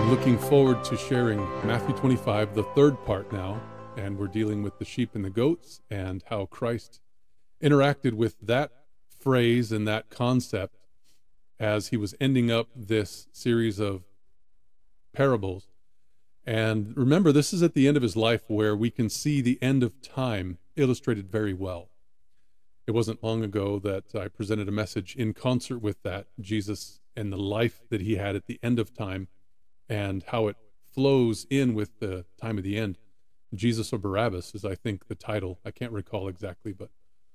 Looking forward to sharing Matthew 25, the third part now, and we're dealing with the sheep and the goats and how Christ interacted with that phrase and that concept as he was ending up this series of parables. And remember, this is at the end of his life where we can see the end of time illustrated very well. It wasn't long ago that I presented a message in concert with that, Jesus and the life that he had at the end of time and how it flows in with the time of the end. Jesus or Barabbas is, I think, the title. I can't recall exactly, but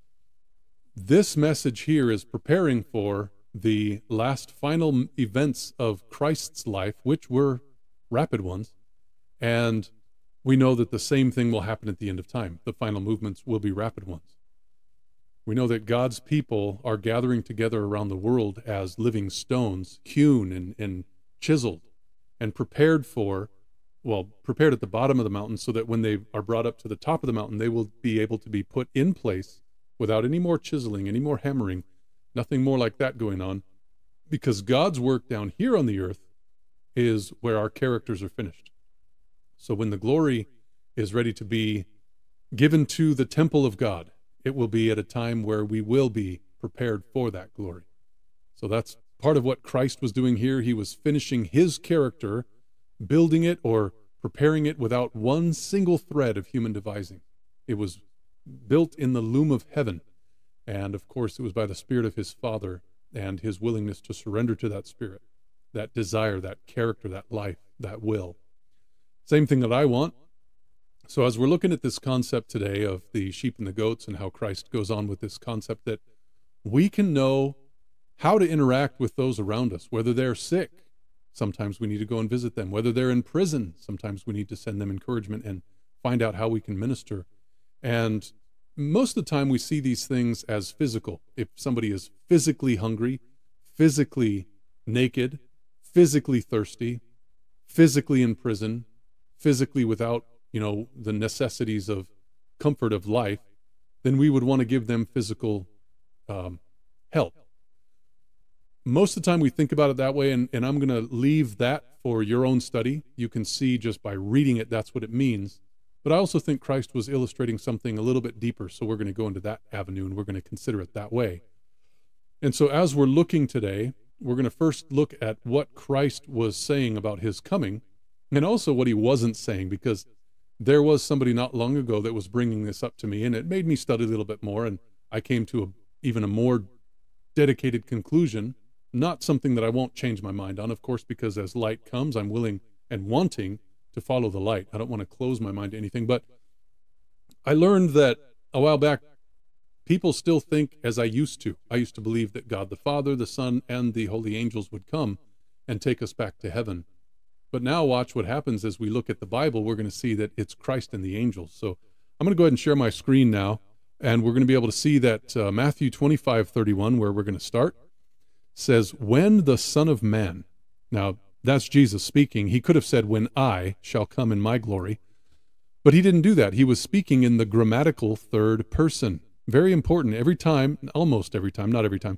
this message here is preparing for the last final events of Christ's life, which were rapid ones. And we know that the same thing will happen at the end of time. The final movements will be rapid ones. We know that God's people are gathering together around the world as living stones, hewn and chiseled, and prepared at the bottom of the mountain so that when they are brought up to the top of the mountain, they will be able to be put in place without any more chiseling, any more hammering, nothing more like that going on, because God's work down here on the earth is where our characters are finished. So when the glory is ready to be given to the temple of God, it will be at a time where we will be prepared for that glory. So that's part of what Christ was doing here. He was finishing his character, building it or preparing it without one single thread of human devising. It was built in the loom of heaven. And of course, it was by the Spirit of his Father and his willingness to surrender to that Spirit, that desire, that character, that life, that will. Same thing that I want. So as we're looking at this concept today of the sheep and the goats and how Christ goes on with this concept that we can know how to interact with those around us, whether they're sick, sometimes we need to go and visit them, whether they're in prison, sometimes we need to send them encouragement and find out how we can minister. And most of the time we see these things as physical. If somebody is physically hungry, physically naked, physically thirsty, physically in prison, physically without, the necessities of comfort of life, then we would want to give them physical help. Most of the time we think about it that way, and I'm going to leave that for your own study. You can see just by reading it, that's what it means. But I also think Christ was illustrating something a little bit deeper, so we're going to go into that avenue, and we're going to consider it that way. And so as we're looking today, we're going to first look at what Christ was saying about his coming, and also what he wasn't saying, because there was somebody not long ago that was bringing this up to me, and it made me study a little bit more, and I came to even a more dedicated conclusion, not something that I won't change my mind on, of course, because as light comes, I'm willing and wanting to follow the light. I don't want to close my mind to anything, but I learned that a while back, people still think as I used to. I used to believe that God the Father, the Son, and the holy angels would come and take us back to heaven. But now watch what happens as we look at the Bible. We're going to see that it's Christ and the angels. So I'm going to go ahead and share my screen now, and we're going to be able to see that Matthew 25:31, where we're going to start, says, when the Son of Man, now that's Jesus speaking. He could have said, when I shall come in my glory, but he didn't do that. He was speaking in the grammatical third person. Very important. Almost every time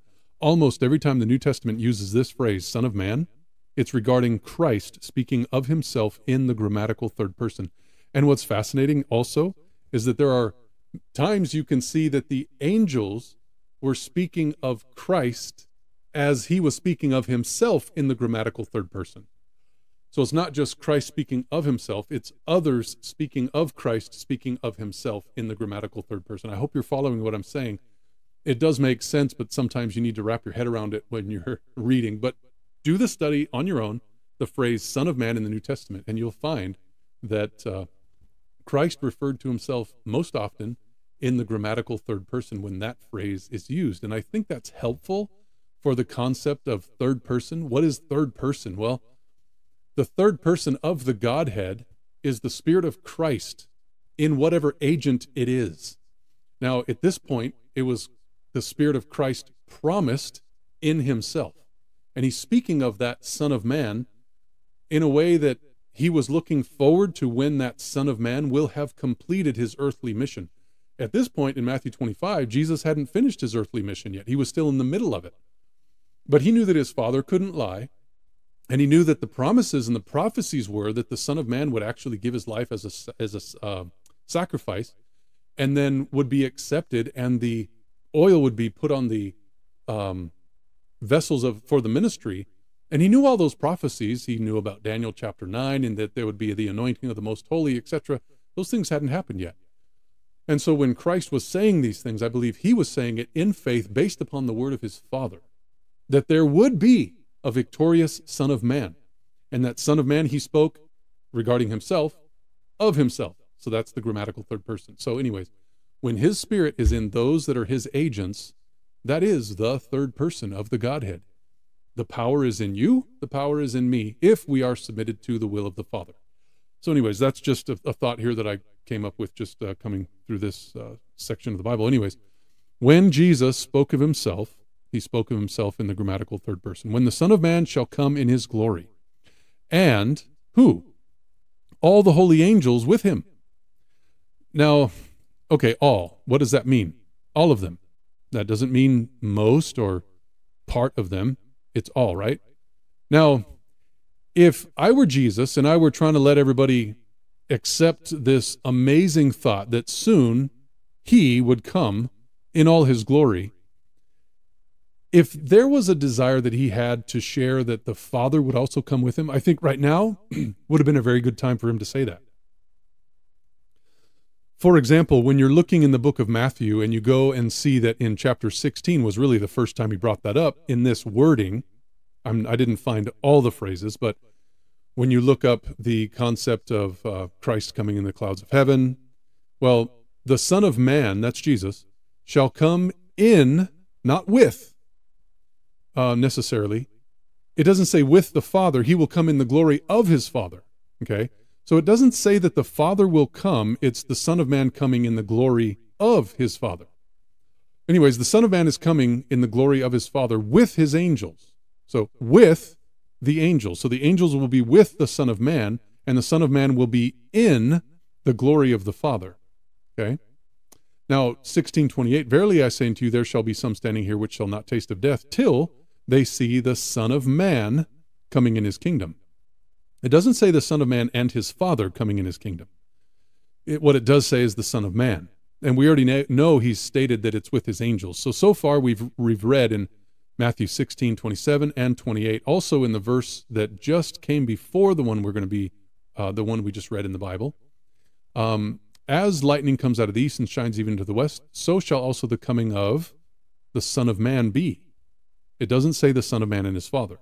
the New Testament uses this phrase, Son of Man, it's regarding Christ speaking of himself in the grammatical third person. And what's fascinating also is that there are times you can see that the angels were speaking of Christ as he was speaking of himself in the grammatical third person. So it's not just Christ speaking of himself, it's others speaking of Christ speaking of himself in the grammatical third person. I hope you're following what I'm saying. It does make sense, but sometimes you need to wrap your head around it when you're reading. But do the study on your own, the phrase Son of Man in the New Testament, and you'll find that Christ referred to himself most often in the grammatical third person when that phrase is used. And I think that's helpful for the concept of third person. What is third person? Well, the third person of the Godhead is the Spirit of Christ in whatever agent it is. Now, at this point, it was the Spirit of Christ promised in himself. And he's speaking of that Son of Man in a way that he was looking forward to when that Son of Man will have completed his earthly mission. At this point in Matthew 25, Jesus hadn't finished his earthly mission yet. He was still in the middle of it. But he knew that his Father couldn't lie, And he knew that the promises and the prophecies were that the Son of Man would actually give his life as a sacrifice, and then would be accepted, and the oil would be put on the vessels for the ministry. And he knew all those prophecies. He knew about Daniel chapter 9, and that there would be the anointing of the most holy, etc. Those things hadn't happened yet. And so when Christ was saying these things, I believe he was saying it in faith based upon the word of his Father, that there would be a victorious Son of Man. And that Son of Man, he spoke regarding himself, of himself. So that's the grammatical third person. So anyways, when his Spirit is in those that are his agents, that is the third person of the Godhead. The power is in you, the power is in me, if we are submitted to the will of the Father. So anyways, that's just a thought here that I came up with just coming through this section of the Bible. Anyways, when Jesus spoke of himself, he spoke of himself in the grammatical third person. When the Son of Man shall come in his glory. And who? All the holy angels with him. Now, okay, all. What does that mean? All of them. That doesn't mean most or part of them. It's all, right? Now, if I were Jesus and I were trying to let everybody accept this amazing thought that soon he would come in all his glory, if there was a desire that he had to share that the Father would also come with him, I think right now would have been a very good time for him to say that. For example, when you're looking in the book of Matthew and you go and see that in chapter 16 was really the first time he brought that up in this wording, I didn't find all the phrases, but when you look up the concept of Christ coming in the clouds of heaven, well, the Son of Man, that's Jesus, shall come in, not with, necessarily. It doesn't say with the Father. He will come in the glory of his Father. Okay? So it doesn't say that the Father will come. It's the Son of Man coming in the glory of his Father. Anyways, the Son of Man is coming in the glory of his Father with his angels. So with the angels. So the angels will be with the Son of Man, and the Son of Man will be in the glory of the Father. Okay? Now, 16:28, verily I say unto you, there shall be some standing here which shall not taste of death till they see the Son of Man coming in his kingdom. It doesn't say the Son of Man and his Father coming in his kingdom. What it does say is the Son of Man. And we already know he's stated that it's with his angels. So far we've read in Matthew 16:27 and 28, also in the verse that just came before the one we're going to be, the one we just read in the Bible. As lightning comes out of the east and shines even to the west, so shall also the coming of the Son of Man be. It doesn't say the Son of Man and his Father.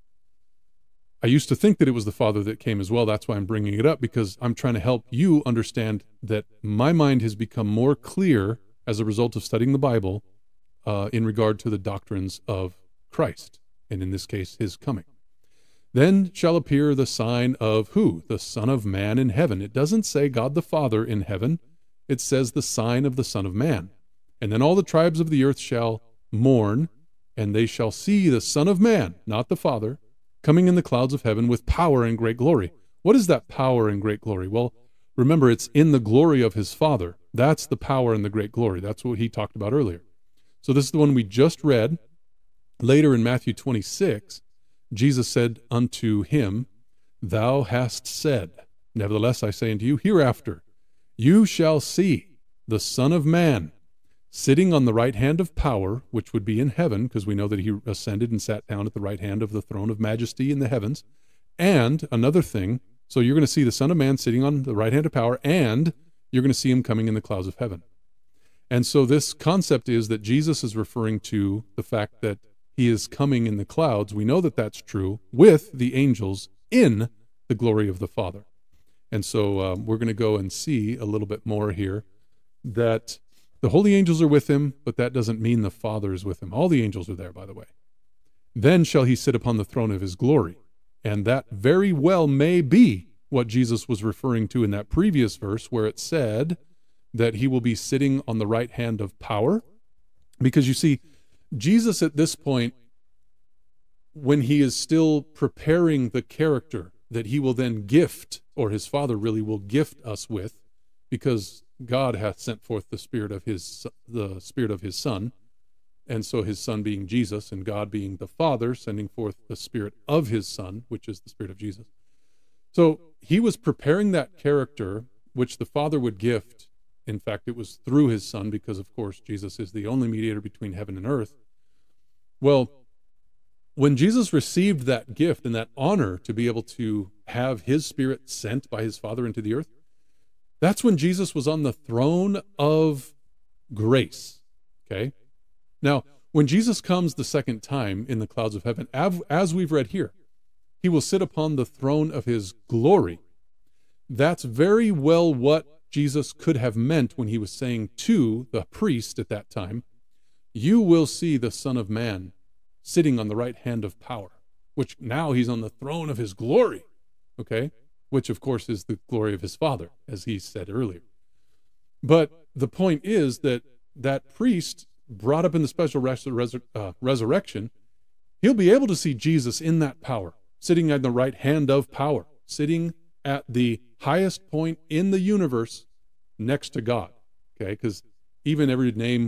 I used to think that it was the Father that came as well. That's why I'm bringing it up, because I'm trying to help you understand that my mind has become more clear as a result of studying the Bible in regard to the doctrines of Christ, and in this case, his coming. Then shall appear the sign of who? The Son of Man in heaven. It doesn't say God the Father in heaven. It says the sign of the Son of Man. And then all the tribes of the earth shall mourn, and they shall see the Son of Man, not the Father, coming in the clouds of heaven with power and great glory. What is that power and great glory? Well, remember, it's in the glory of his Father. That's the power and the great glory. That's what he talked about earlier. So this is the one we just read. Later in Matthew 26, Jesus said unto him, Thou hast said, nevertheless I say unto you, hereafter you shall see the Son of Man sitting on the right hand of power, which would be in heaven, because we know that he ascended and sat down at the right hand of the throne of majesty in the heavens. And another thing, so you're going to see the Son of Man sitting on the right hand of power, and you're going to see him coming in the clouds of heaven. And so this concept is that Jesus is referring to the fact that he is coming in the clouds. We know that that's true with the angels in the glory of the Father. And so we're going to go and see a little bit more here that the holy angels are with him, but that doesn't mean the Father is with him. All the angels are there, by the way. Then shall he sit upon the throne of his glory. And that very well may be what Jesus was referring to in that previous verse where it said that he will be sitting on the right hand of power. Because you see, Jesus at this point, when he is still preparing the character that he will then gift, or his Father really will gift us with, because God hath sent forth the Spirit of his Son, And so his Son being Jesus and God being the Father, sending forth the Spirit of his Son, which is the Spirit of Jesus. So he was preparing that character which the Father would gift. In fact, it was through his Son, because of course Jesus is the only mediator between heaven and earth. Well, when Jesus received that gift and that honor to be able to have his Spirit sent by his Father into the earth, that's when Jesus was on the throne of grace. Okay? Now, when Jesus comes the second time in the clouds of heaven, as we've read here, he will sit upon the throne of his glory. That's very well what Jesus could have meant when he was saying to the priest at that time, "You will see the Son of Man sitting on the right hand of power," which now he's on the throne of his glory, okay? Which of course is the glory of his Father, as he said earlier. But the point is that that priest brought up in the special resurrection, he'll be able to see Jesus in that power, sitting at the right hand of power, sitting at the highest point in the universe next to God, okay? Because even every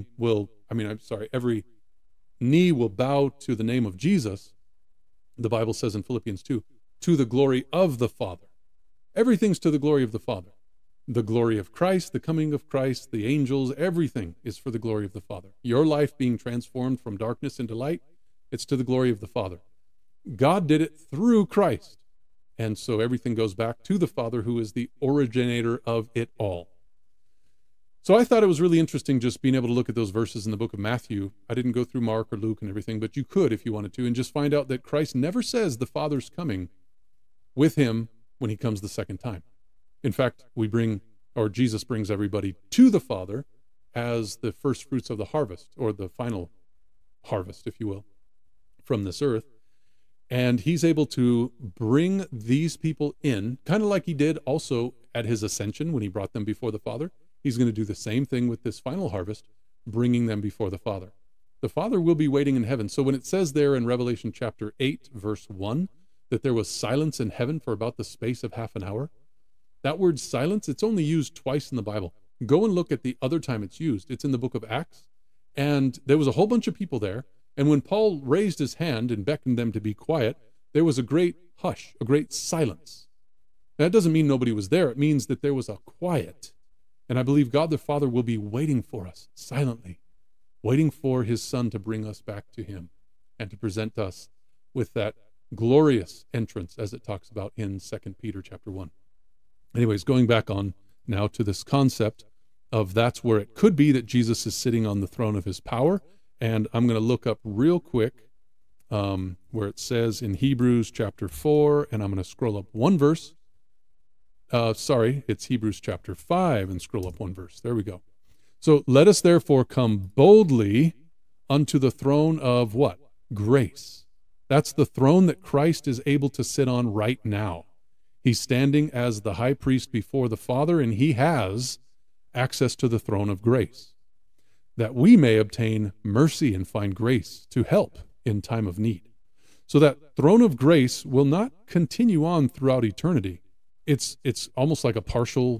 knee will bow to the name of Jesus, the Bible says in Philippians 2, to the glory of the Father. Everything's to the glory of the Father. The glory of Christ, the coming of Christ, the angels, everything is for the glory of the Father. Your life being transformed from darkness into light, it's to the glory of the Father. God did it through Christ. And so everything goes back to the Father, who is the originator of it all. So I thought it was really interesting just being able to look at those verses in the book of Matthew. I didn't go through Mark or Luke and everything, but you could if you wanted to, and just find out that Christ never says the Father's coming with him when he comes the second time. In fact, Jesus brings everybody to the Father as the first fruits of the harvest, or the final harvest, if you will, from this earth. And he's able to bring these people in, kind of like he did also at his ascension when he brought them before the Father. He's going to do the same thing with this final harvest, bringing them before the Father. The Father will be waiting in heaven. So when it says there in Revelation chapter 8, verse 1, that there was silence in heaven for about the space of half an hour, that word silence, it's only used twice in the Bible. Go and look at the other time it's used. It's in the book of Acts. And there was a whole bunch of people there. And when Paul raised his hand and beckoned them to be quiet, there was a great hush, a great silence. That doesn't mean nobody was there. It means that there was a quiet. And I believe God the Father will be waiting for us silently, waiting for his Son to bring us back to him and to present us with that glorious entrance, as it talks about in 2 Peter chapter 1. Anyways, going back on now to this concept of that's where it could be that Jesus is sitting on the throne of his power. And I'm going to look up real quick where it says in Hebrews chapter 4, and I'm going to scroll up one verse. It's Hebrews chapter 5, and scroll up one verse. There we go. So let us therefore come boldly unto the throne of what? Grace. That's the throne that Christ is able to sit on right now. He's standing as the high priest before the Father, and he has access to the throne of grace, that we may obtain mercy and find grace to help in time of need. So that throne of grace will not continue on throughout eternity. It's almost like a partial,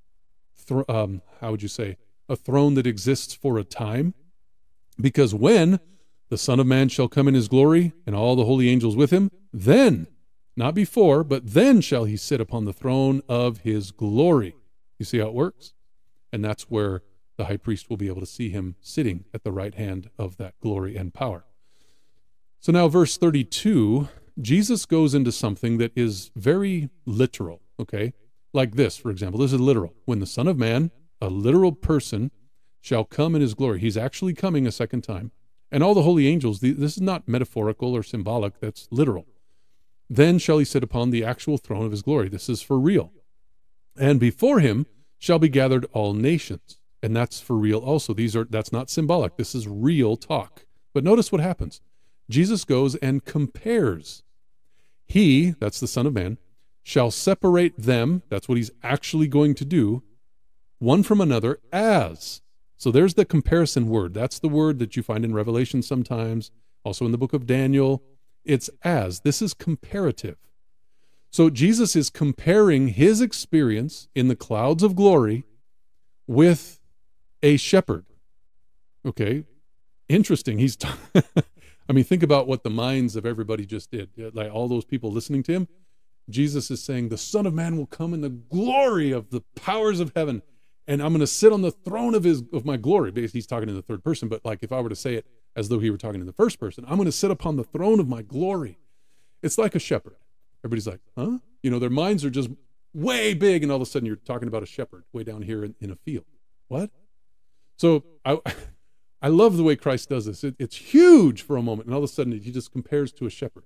a throne that exists for a time. Because when the Son of Man shall come in his glory, and all the holy angels with him, then, not before, but then shall he sit upon the throne of his glory. You see how it works? And that's where the high priest will be able to see him sitting at the right hand of that glory and power. So now verse 32, Jesus goes into something that is very literal, okay? Like this, for example. This is literal. When the Son of Man, a literal person, shall come in his glory. He's actually coming a second time. And all the holy angels, this is not metaphorical or symbolic, that's literal. Then shall he sit upon the actual throne of his glory. This is for real. And before him shall be gathered all nations. And that's for real also. That's not symbolic. This is real talk. But notice what happens. Jesus goes and compares. He, that's the Son of Man, shall separate them, that's what he's actually going to do, one from another as. So there's the comparison word. That's the word that you find in Revelation sometimes, also in the book of Daniel. It's as. This is comparative. So Jesus is comparing his experience in the clouds of glory with a shepherd. Okay? interesting. I mean, think about what the minds of everybody just did. Like all those people listening to him. Jesus is saying, the Son of Man will come in the glory of the powers of heaven, and I'm going to sit on the throne of my glory. Basically, he's talking in the third person, but like if I were to say it as though he were talking in the first person, I'm going to sit upon the throne of my glory. It's like a shepherd. Everybody's like, huh? You know, their minds are just way big, and all of a sudden you're talking about a shepherd way down here in a field. What? So I love the way Christ does this. It's huge for a moment, and all of a sudden he just compares to a shepherd.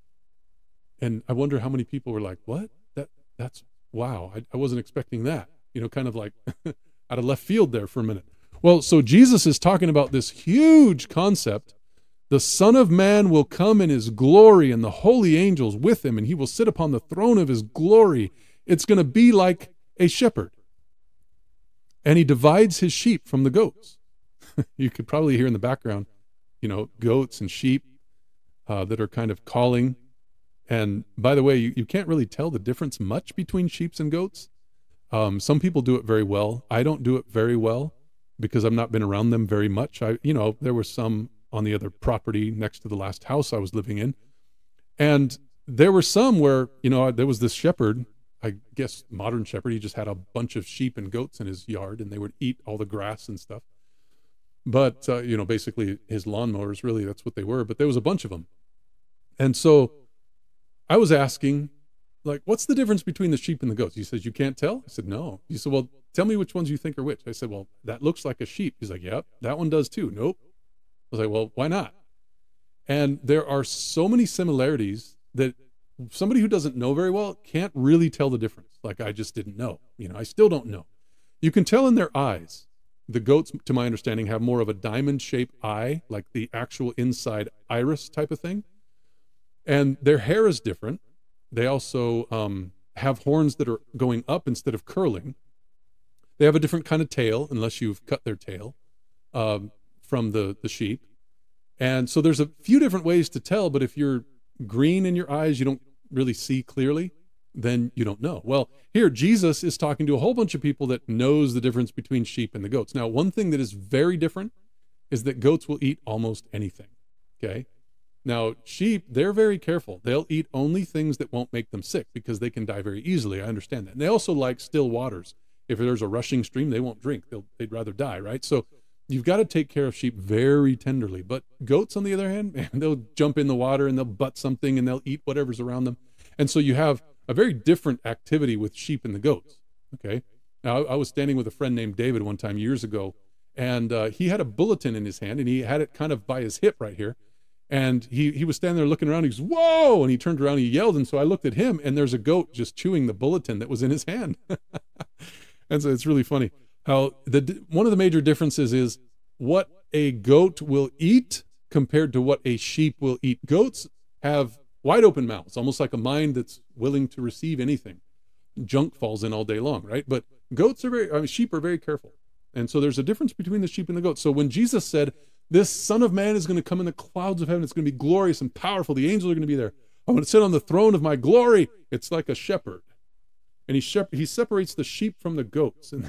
And I wonder how many people were like, what? That's wow. I wasn't expecting that. You know, kind of like out of left field there for a minute. Well, so Jesus is talking about this huge concept. The Son of Man will come in his glory and the holy angels with him, and he will sit upon the throne of his glory. It's going to be like a shepherd. And he divides his sheep from the goats. You could probably hear in the background, you know, goats and sheep that are kind of calling. And by the way, you can't really tell the difference much between sheep and goats. Some people do it very well. I don't do it very well because I've not been around them very much. There were some on the other property next to the last house I was living in. And there were some where, you know, there was this shepherd, I guess modern shepherd, he just had a bunch of sheep and goats in his yard, and they would eat all the grass and stuff. But, basically his lawnmowers, really, that's what they were. But there was a bunch of them. And so I was asking, like, what's the difference between the sheep and the goats? He says, you can't tell? I said, no. He said, well, tell me which ones you think are which. I said, well, that looks like a sheep. He's like, yep, that one does too. Nope. I was like, well, why not? And there are so many similarities that somebody who doesn't know very well can't really tell the difference. Like, I just didn't know. You know, I still don't know. You can tell in their eyes. The goats, to my understanding, have more of a diamond-shaped eye, like the actual inside iris type of thing. And their hair is different. They also have horns that are going up instead of curling. They have a different kind of tail, unless you've cut their tail from the sheep. And so there's a few different ways to tell, but if you're green in your eyes, you don't really see clearly, then you don't know. Well, here Jesus is talking to a whole bunch of people that knows the difference between sheep and the goats. Now, one thing that is very different is that goats will eat almost anything, okay? Now, sheep, they're very careful. They'll eat only things that won't make them sick because they can die very easily. I understand that. And they also like still waters. If there's a rushing stream, they won't drink. They'd rather die, right? So you've got to take care of sheep very tenderly. But goats, on the other hand, man, they'll jump in the water and they'll butt something and they'll eat whatever's around them. And so you have a very different activity with sheep and the goats, okay? Now, I was standing with a friend named David one time years ago, and he had a bulletin in his hand, and he had it kind of by his hip right here. And he was standing there looking around. He goes, whoa! And he turned around and he yelled. And so I looked at him, and there's a goat just chewing the bulletin that was in his hand. And so it's really funny how one of the major differences is what a goat will eat compared to what a sheep will eat. Goats have wide open mouths, almost like a mind that's willing to receive anything. Junk falls in all day long, right? But sheep are very careful. And so there's a difference between the sheep and the goats. So when Jesus said, this Son of Man is going to come in the clouds of heaven, it's going to be glorious and powerful, the angels are going to be there, I'm going to sit on the throne of my glory, it's like a shepherd. And he separates the sheep from the goats. And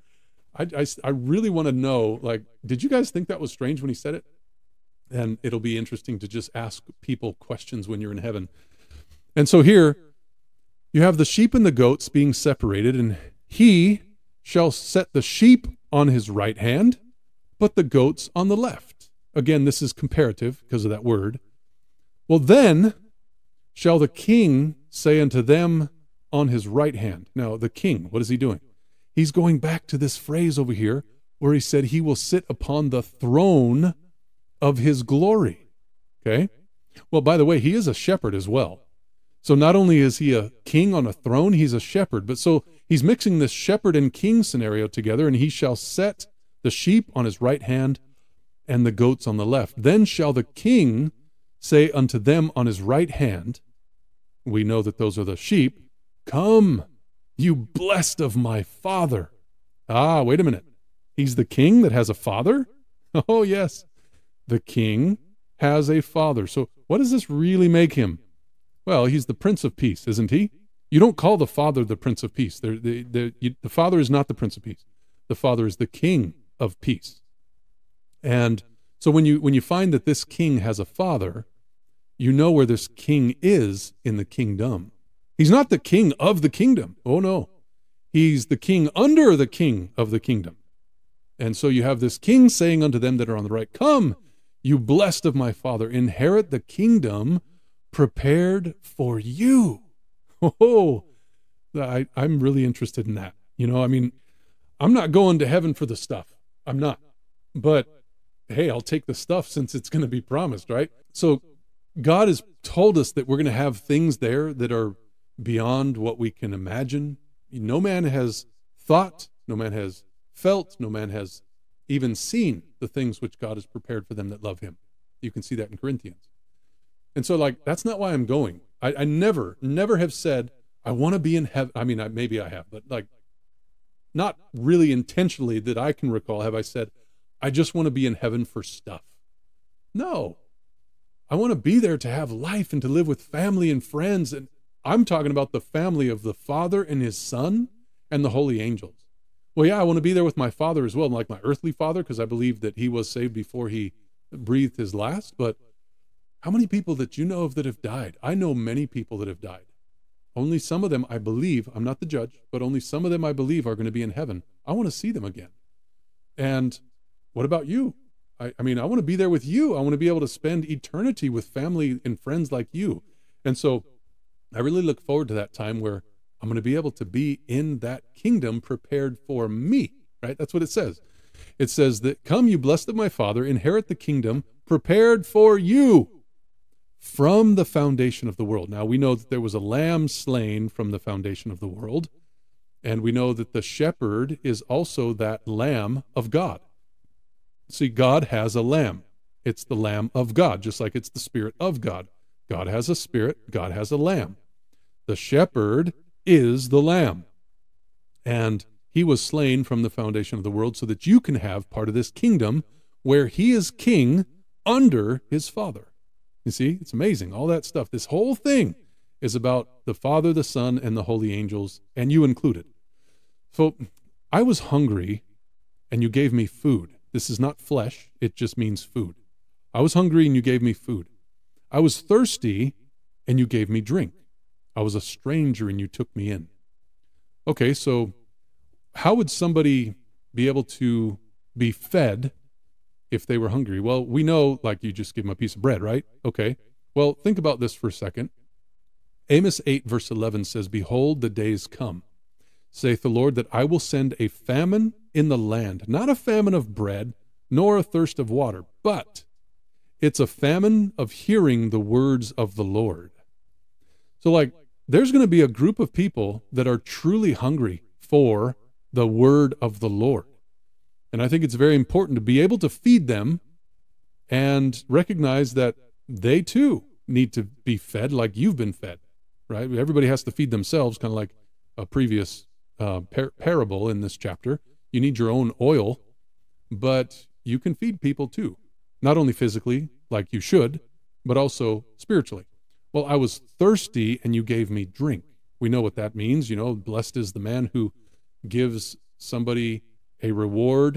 I really want to know, like, did you guys think that was strange when he said it? And it'll be interesting to just ask people questions when you're in heaven. And so here, you have the sheep and the goats being separated, and he shall set the sheep on his right hand, but the goats on the left. Again, this is comparative because of that word. Well, then shall the king say unto them on his right hand. Now, the king, what is he doing? He's going back to this phrase over here where he said he will sit upon the throne of his glory. Okay? Well, by the way, he is a shepherd as well. So not only is he a king on a throne, he's a shepherd. But so he's mixing this shepherd and king scenario together, and he shall set the sheep on his right hand and the goats on the left. Then shall the king say unto them on his right hand, we know that those are the sheep, come, you blessed of my Father. Ah, wait a minute. He's the king that has a father? Oh, yes. The king has a father. So what does this really make him? Well, he's the Prince of Peace, isn't he? You don't call the Father the Prince of Peace. The Father is not the Prince of Peace. The Father is the King of Peace. And So when you find that this king has a father, you know where this king is in the kingdom. He's not the king of the kingdom. Oh, no. He's the king under the king of the kingdom. And so you have this king saying unto them that are on the right, "Come, you blessed of my father, inherit the kingdom prepared for you." Oh, I'm really interested in that. I'm not going to heaven for the stuff. I'm not. But hey, I'll take the stuff since it's going to be promised, right? So God has told us that we're going to have things there that are beyond what we can imagine. No man has thought, no man has felt, no man has even seen the things which God has prepared for them that love him. You can see that in Corinthians. And so that's not why I'm going. I never have said, I want to be in heaven. I mean, maybe I have, but not really intentionally that I can recall have I said, I just want to be in heaven for stuff. No. I want to be there to have life and to live with family and friends. And I'm talking about the family of the Father and his Son and the holy angels. Well, yeah, I want to be there with my father as well, like my earthly father, because I believe that he was saved before he breathed his last. But how many people that you know of that have died? I know many people that have died. Only some of them, I believe, I'm not the judge, but only some of them, I believe, are going to be in heaven. I want to see them again. And what about you? I want to be there with you. I want to be able to spend eternity with family and friends like you. And so I really look forward to that time where I'm going to be able to be in that kingdom prepared for me, right? That's what it says. It says that, "Come, you blessed of my Father, inherit the kingdom prepared for you from the foundation of the world." Now, we know that there was a lamb slain from the foundation of the world, and we know that the shepherd is also that lamb of God. See, God has a lamb. It's the Lamb of God, just like it's the Spirit of God. God has a spirit, God has a lamb. The shepherd is the lamb. And he was slain from the foundation of the world so that you can have part of this kingdom where he is king under his Father. You see, it's amazing, all that stuff. This whole thing is about the Father, the Son, and the holy angels, and you included. So I was hungry, and you gave me food. This is not flesh, it just means food. I was hungry, and you gave me food. I was thirsty, and you gave me drink. I was a stranger, and you took me in. Okay, so how would somebody be able to be fed if they were hungry? Well, we know, you just give them a piece of bread, right? Okay. Well, think about this for a second. Amos 8, verse 11 says, "Behold, the days come, saith the Lord, that I will send a famine in the land, not a famine of bread, nor a thirst of water, but it's a famine of hearing the words of the Lord." So, there's going to be a group of people that are truly hungry for the word of the Lord. And I think it's very important to be able to feed them and recognize that they too need to be fed like you've been fed, right? Everybody has to feed themselves, kind of like a previous parable in this chapter. You need your own oil, but you can feed people too, not only physically, like you should, but also spiritually. Well, I was thirsty and you gave me drink. We know what that means. Blessed is the man who gives somebody a reward.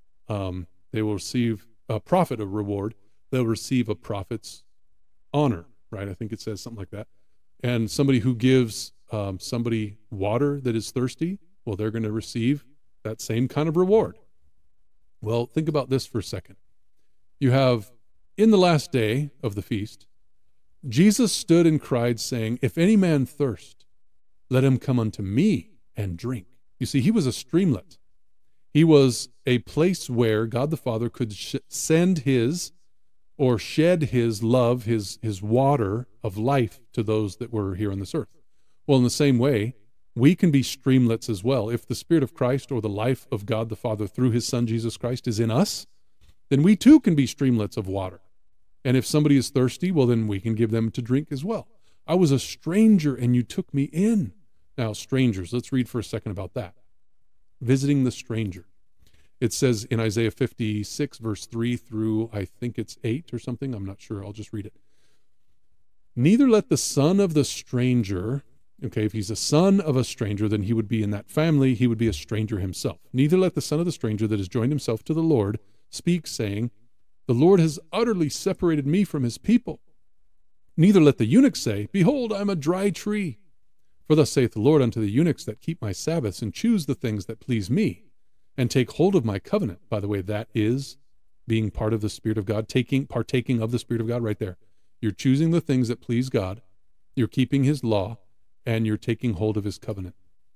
They will receive a prophet a reward. They'll receive a prophet's honor, right? I think it says something like that. And somebody who gives somebody water that is thirsty, well, they're going to receive that same kind of reward. Well, think about this for a second. You have, in the last day of the feast, Jesus stood and cried, saying, "If any man thirst, let him come unto me and drink." You see, he was a streamlet. He was a place where God the Father could send his or shed his love, his water of life to those that were here on this earth. Well, in the same way, we can be streamlets as well. If the Spirit of Christ or the life of God the Father through his Son Jesus Christ is in us, then we too can be streamlets of water. And if somebody is thirsty, well, then we can give them to drink as well. I was a stranger and you took me in. Now, strangers, let's read for a second about that. Visiting the stranger. It says in Isaiah 56, verse 3 through, I think it's 8 or something. I'm not sure. I'll just read it. "Neither let the son of the stranger," okay, if he's a son of a stranger, then he would be in that family. He would be a stranger himself. "Neither let the son of the stranger that has joined himself to the Lord speak, saying, The Lord has utterly separated me from his people. Neither let the eunuch say, Behold, I am a dry tree. For thus saith the Lord unto the eunuchs that keep my Sabbaths, and choose the things that please me, and take hold of my covenant. By the way, that is being part of the Spirit of God, partaking of the Spirit of God right there. You're choosing the things that please God, you're keeping his law, and you're taking hold of his covenant.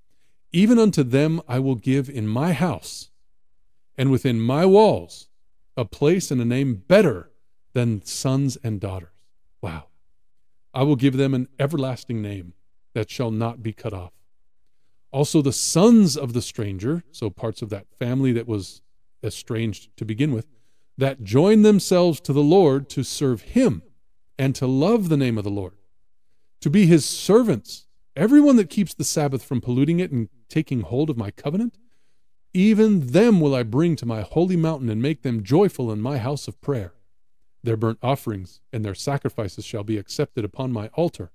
Even unto them I will give in my house, and within my walls, a place and a name better than sons and daughters. Wow. I will give them an everlasting name that shall not be cut off. Also the sons of the stranger, so parts of that family that was estranged to begin with, that join themselves to the Lord to serve him and to love the name of the Lord, to be his servants, everyone that keeps the Sabbath from polluting it and taking hold of my covenant, even them will I bring to my holy mountain and make them joyful in my house of prayer. Their burnt offerings and their sacrifices shall be accepted upon my altar.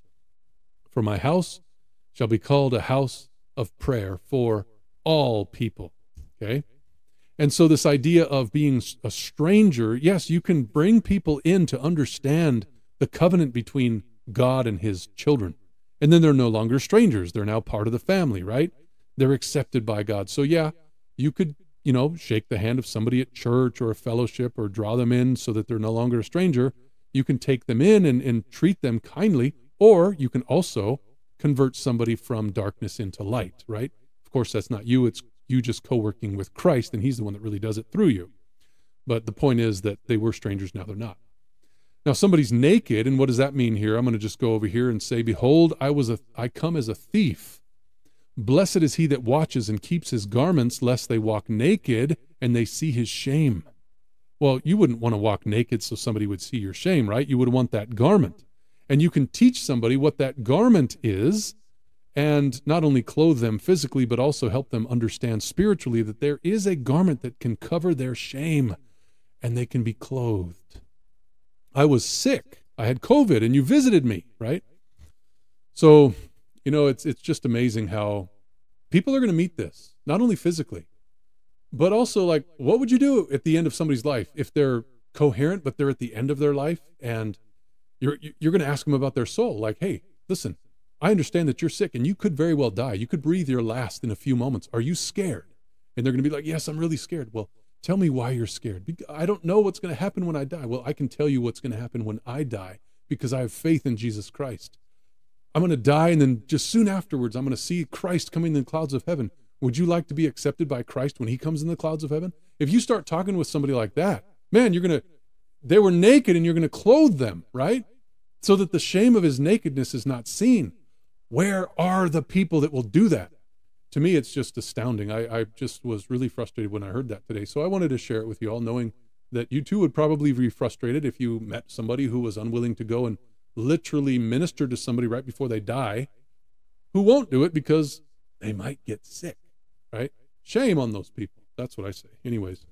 For my house shall be called a house of prayer for all people. Okay? And so this idea of being a stranger, yes, you can bring people in to understand the covenant between God and his children. And then they're no longer strangers. They're now part of the family, right? They're accepted by God. So yeah, you could, shake the hand of somebody at church or a fellowship or draw them in so that they're no longer a stranger. You can take them in and treat them kindly, or you can also convert somebody from darkness into light, right? Of course, that's not you. It's you just co-working with Christ, and he's the one that really does it through you. But the point is that they were strangers, now they're not. Now somebody's naked, and what does that mean here? I'm going to just go over here and say, Behold, I come as a thief. Blessed is he that watches and keeps his garments, lest they walk naked and they see his shame. Well, you wouldn't want to walk naked so somebody would see your shame, right? You would want that garment. And you can teach somebody what that garment is, and not only clothe them physically, but also help them understand spiritually that there is a garment that can cover their shame, and they can be clothed. I was sick. I had COVID, and you visited me, right? So, it's just amazing how people are going to meet this, not only physically, but also like, what would you do at the end of somebody's life if they're coherent, but they're at the end of their life, and you're going to ask them about their soul? Like, hey, listen, I understand that you're sick and you could very well die. You could breathe your last in a few moments. Are you scared? And they're going to be like, yes, I'm really scared. Well, tell me why you're scared. I don't know what's going to happen when I die. Well, I can tell you what's going to happen when I die because I have faith in Jesus Christ. I'm going to die, and then just soon afterwards, I'm going to see Christ coming in the clouds of heaven. Would you like to be accepted by Christ when he comes in the clouds of heaven? If you start talking with somebody like that, man, they were naked and you're going to clothe them, right? So that the shame of his nakedness is not seen. Where are the people that will do that? To me, it's just astounding. I just was really frustrated when I heard that today. So I wanted to share it with you all, knowing that you too would probably be frustrated if you met somebody who was unwilling to go and literally minister to somebody right before they die, who won't do it because they might get sick, right? Shame on those people. That's what I say. Anyways,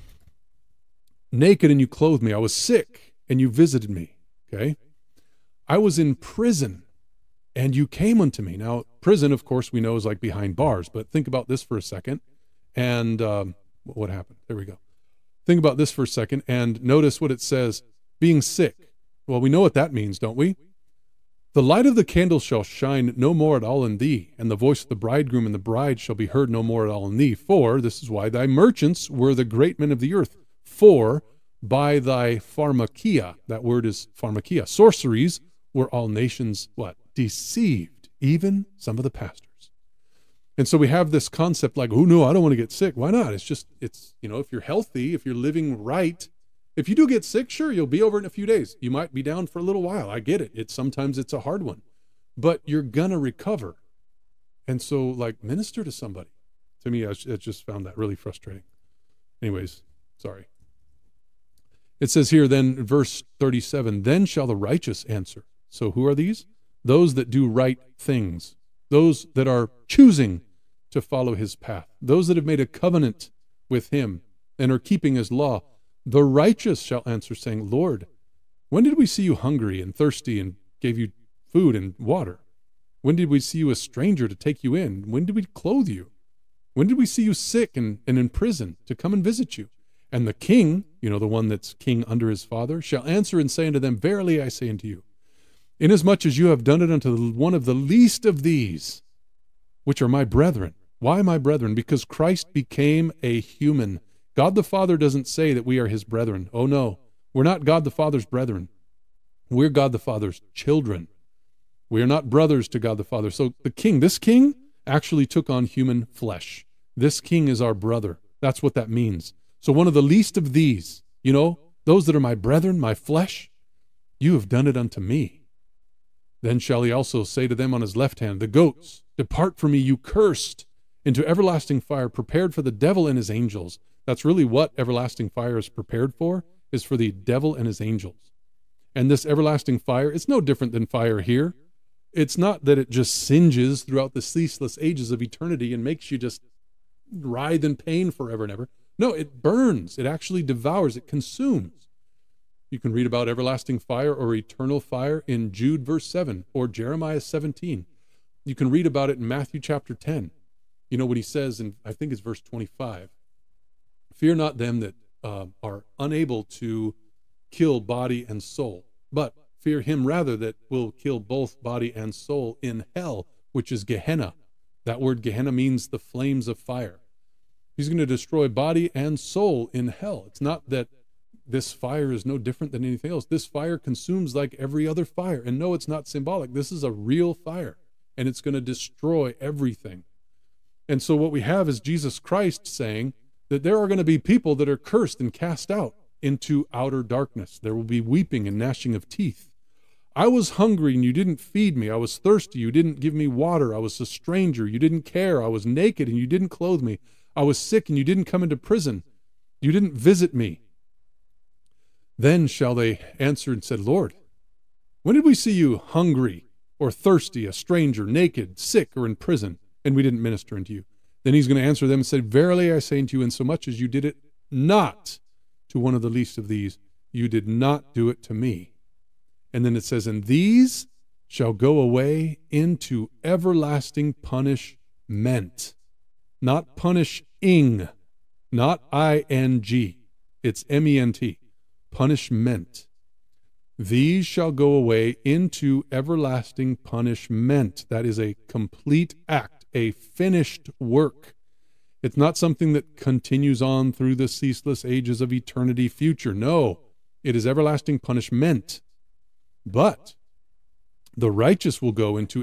naked and you clothed me. I was sick and you visited me, okay? I was in prison and you came unto me. Now, prison, of course, we know is like behind bars, but think about this for a second. And what happened? There we go. Think about this for a second and notice what it says, being sick. Well, we know what that means, don't we? The light of the candle shall shine no more at all in thee, and the voice of the bridegroom and the bride shall be heard no more at all in thee. For, this is why thy merchants were the great men of the earth. For, by thy pharmakia, that word is pharmakia, sorceries, were all nations, what? Deceived, even some of the pastors. And so we have this concept like, oh no, I don't want to get sick. Why not? It's, if you're healthy, if you're living right, if you do get sick, sure, you'll be over in a few days. You might be down for a little while. I get it. Sometimes it's a hard one, but you're going to recover. And so minister to somebody. To me, I just found that really frustrating. Anyways, sorry. It says here then, verse 37, then shall the righteous answer. So who are these? Those that do right things. Those that are choosing to follow his path. Those that have made a covenant with him and are keeping his law. The righteous shall answer, saying, Lord, when did we see you hungry and thirsty and gave you food and water? When did we see you a stranger to take you in? When did we clothe you? When did we see you sick and in prison to come and visit you? And the king, the one that's king under his father, shall answer and say unto them, Verily I say unto you, inasmuch as you have done it unto one of the least of these, which are my brethren. Why my brethren? Because Christ became a human. God the Father doesn't say that we are his brethren. Oh no, we're not God the Father's brethren. We're God the Father's children. We are not brothers to God the Father. So this king actually took on human flesh. This king is our brother. That's what that means. So one of the least of these, those that are my brethren, my flesh, you have done it unto me. Then shall he also say to them on his left hand, the goats, depart from me, you cursed, into everlasting fire, prepared for the devil and his angels. That's really what everlasting fire is prepared for, is for the devil and his angels. And this everlasting fire, it's no different than fire here. It's not that it just singes throughout the ceaseless ages of eternity and makes you just writhe in pain forever and ever. No, it burns. It actually devours. It consumes. You can read about everlasting fire or eternal fire in Jude verse 7 or Jeremiah 17. You can read about it in Matthew chapter 10. When he says, in I think it's verse 25, fear not them that are unable to kill body and soul, but fear him rather that will kill both body and soul in hell, which is Gehenna. That word Gehenna means the flames of fire. He's going to destroy body and soul in hell. It's not that this fire is no different than anything else. This fire consumes like every other fire. And no, it's not symbolic. This is a real fire, and it's going to destroy everything. And so what we have is Jesus Christ saying that there are going to be people that are cursed and cast out into outer darkness. There will be weeping and gnashing of teeth. I was hungry and you didn't feed me. I was thirsty. You didn't give me water. I was a stranger. You didn't care. I was naked and you didn't clothe me. I was sick and you didn't come into prison. You didn't visit me. Then shall they answer and said, Lord, when did we see you hungry or thirsty, a stranger, naked, sick, or in prison, and we didn't minister unto you? Then he's going to answer them and say, Verily I say unto you, insomuch as you did it not to one of the least of these, you did not do it to me. And then it says, and these shall go away into everlasting punishment. Not punishing, not I-N-G. It's M-E-N-T. Punishment. These shall go away into everlasting punishment. That is a complete act, a finished work. It's not something that continues on through the ceaseless ages of eternity future. No, it is everlasting punishment. But the righteous will go into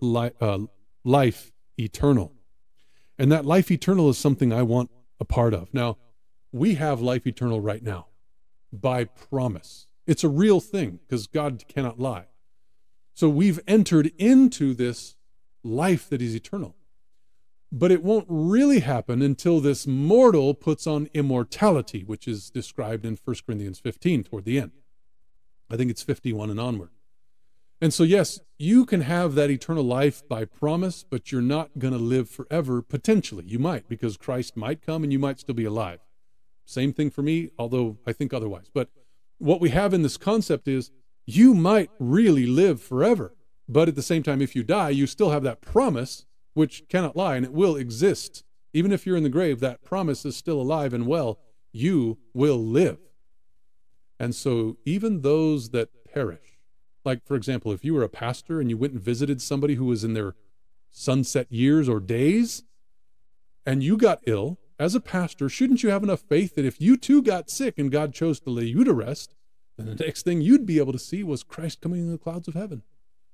life eternal. And that life eternal is something I want a part of. Now, we have life eternal right now by promise. It's a real thing because God cannot lie. So we've entered into this life that is eternal. But it won't really happen until this mortal puts on immortality, which is described in 1 Corinthians 15 toward the end. I think it's 51 and onward. And so, yes, you can have that eternal life by promise, but you're not going to live forever. Potentially, you might, because Christ might come and you might still be alive. Same thing for me, although I think otherwise. But what we have in this concept is you might really live forever. But at the same time, if you die, you still have that promise, which cannot lie, and it will exist. Even if you're in the grave, that promise is still alive and well. You will live. And so even those that perish, like, for example, if you were a pastor and you went and visited somebody who was in their sunset years or days, and you got ill, as a pastor, shouldn't you have enough faith that if you too got sick and God chose to lay you to rest, then the next thing you'd be able to see was Christ coming in the clouds of heaven?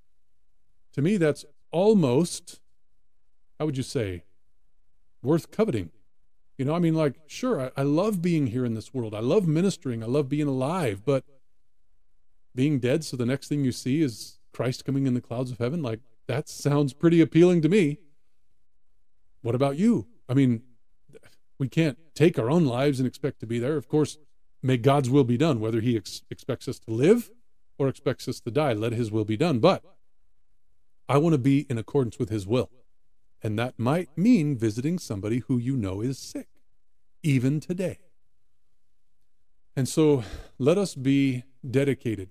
To me, that's almost, how would you say, worth coveting. Sure, I love being here in this world. I love ministering. I love being alive, but being dead so the next thing you see is Christ coming in the clouds of heaven, that sounds pretty appealing to me. What about you? We can't take our own lives and expect to be there. Of course, may God's will be done, whether he expects us to live or expects us to die. Let his will be done. But I want to be in accordance with his will. And that might mean visiting somebody who you know is sick, even today. And so let us be dedicated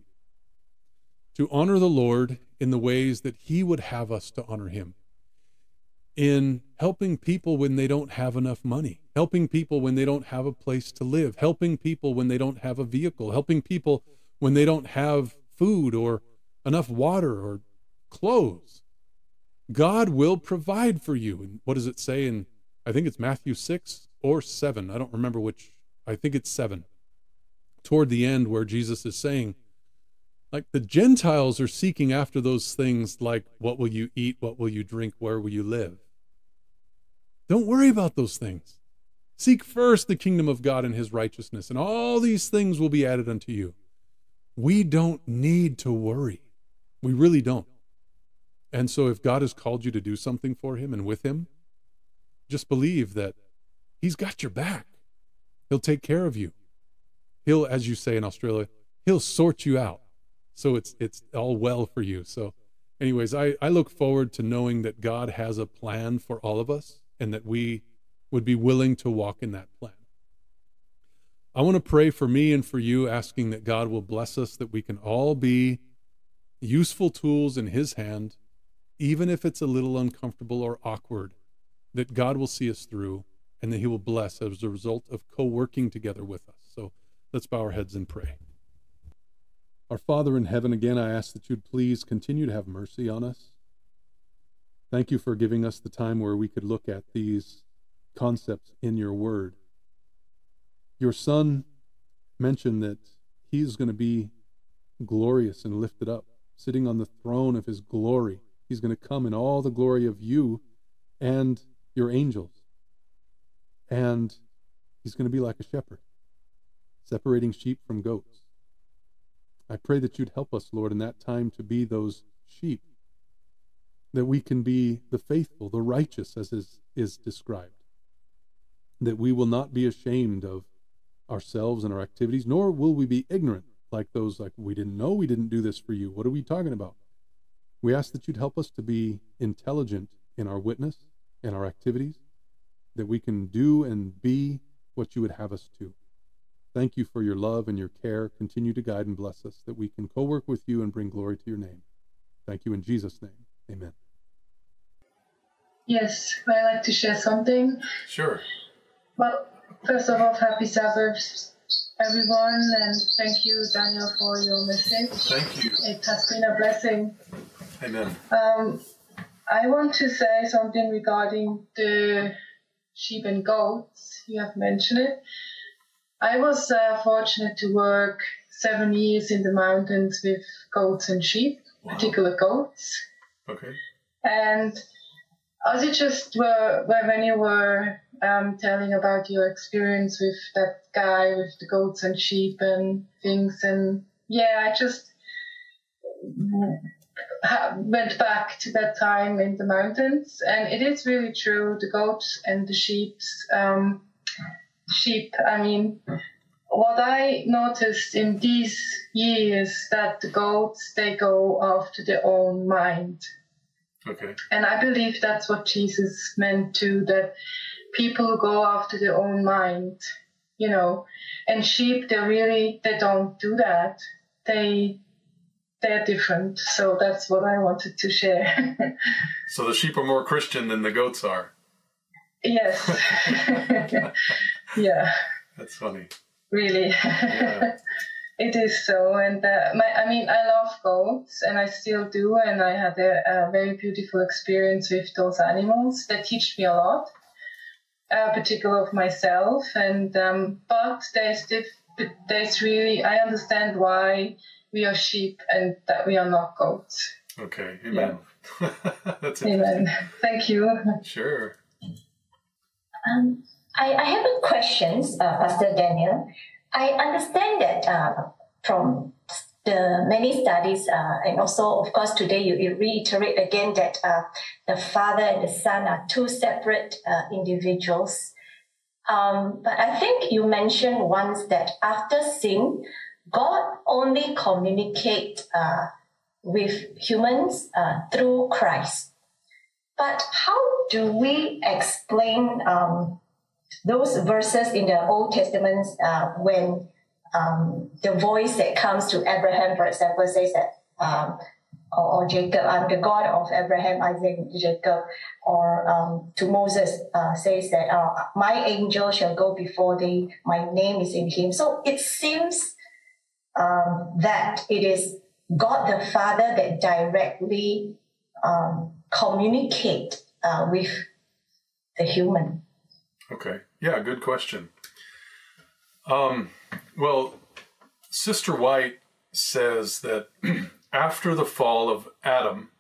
to honor the Lord in the ways that he would have us to honor him, in helping people when they don't have enough money, helping people when they don't have a place to live, helping people when they don't have a vehicle, helping people when they don't have food or enough water or clothes. God will provide for you. And what does it say in, I think it's Matthew 6 or 7. I don't remember which. I think it's 7. Toward the end, where Jesus is saying, like, the Gentiles are seeking after those things like, what will you eat? What will you drink? Where will you live? Don't worry about those things. Seek first the kingdom of God and his righteousness, and all these things will be added unto you. We don't need to worry. We really don't. And so if God has called you to do something for him and with him, just believe that he's got your back. He'll take care of you. He'll, as you say in Australia, he'll sort you out. So it's all well for you. So anyways, I look forward to knowing that God has a plan for all of us and that we would be willing to walk in that plan. I want to pray for me and for you, asking that God will bless us, that we can all be useful tools in his hand, even if it's a little uncomfortable or awkward, that God will see us through and that he will bless as a result of co-working together with us. So let's bow our heads and pray. Our Father in heaven, again, I ask that you'd please continue to have mercy on us. Thank you for giving us the time where we could look at these concepts in your word. Your Son mentioned that he's going to be glorious and lifted up, sitting on the throne of his glory. He's going to come in all the glory of you and your angels. And he's going to be like a shepherd, separating sheep from goats. I pray that you'd help us, Lord, in that time to be those sheep, that we can be the faithful, the righteous, as is described, that we will not be ashamed of ourselves and our activities, nor will we be ignorant like those, like, we didn't know, we didn't do this for you. What are we talking about? We ask that you'd help us to be intelligent in our witness and our activities, that we can do and be what you would have us to. Thank you for your love and your care. Continue to guide and bless us, that we can co-work with you and bring glory to your name. Thank you in Jesus' name. Amen. Yes, I'd like to share something. Sure. Well, first of all, happy Sabbath, everyone, and thank you, Daniel, for your message. Thank you. It has been a blessing. Amen. I want to say something regarding the sheep and goats. You have mentioned it. I was fortunate to work 7 years in the mountains with goats and sheep, particular goats. Okay. And as you just were, when you were telling about your experience with that guy with the goats and sheep and things, and yeah, I just went back to that time in the mountains, and it is really true. The goats and the sheep. I mean, what I noticed in these years that the goats, they go after their own mind. Okay. And I believe that's what Jesus meant too, that people go after their own mind, you know. And sheep, they don't do that. They're different. So that's what I wanted to share. So the sheep are more Christian than the goats are. Yes. Yeah. That's funny. Really. Yeah. It is so. And I love goats, and I still do. And I had a very beautiful experience with those animals that teach me a lot, particularly of myself. And but there's really, I understand why we are sheep and that we are not goats. Okay. Amen. Yeah. That's Amen. Thank you. Sure. I have a question, Pastor Daniel. I understand that from the many studies, and also, of course, today you reiterate again that the Father and the Son are two separate individuals. But I think you mentioned once that after sin, God only communicates with humans through Christ. But how do we explain those verses in the Old Testament when the voice that comes to Abraham, for example, says that or Jacob, I'm the God of Abraham, Isaac, Jacob, or to Moses says that my angel shall go before thee, my name is in him. So it seems that it is God the Father that directly communicate with the human. Okay. Yeah, good question. Well, Sister White says that after the fall of Adam,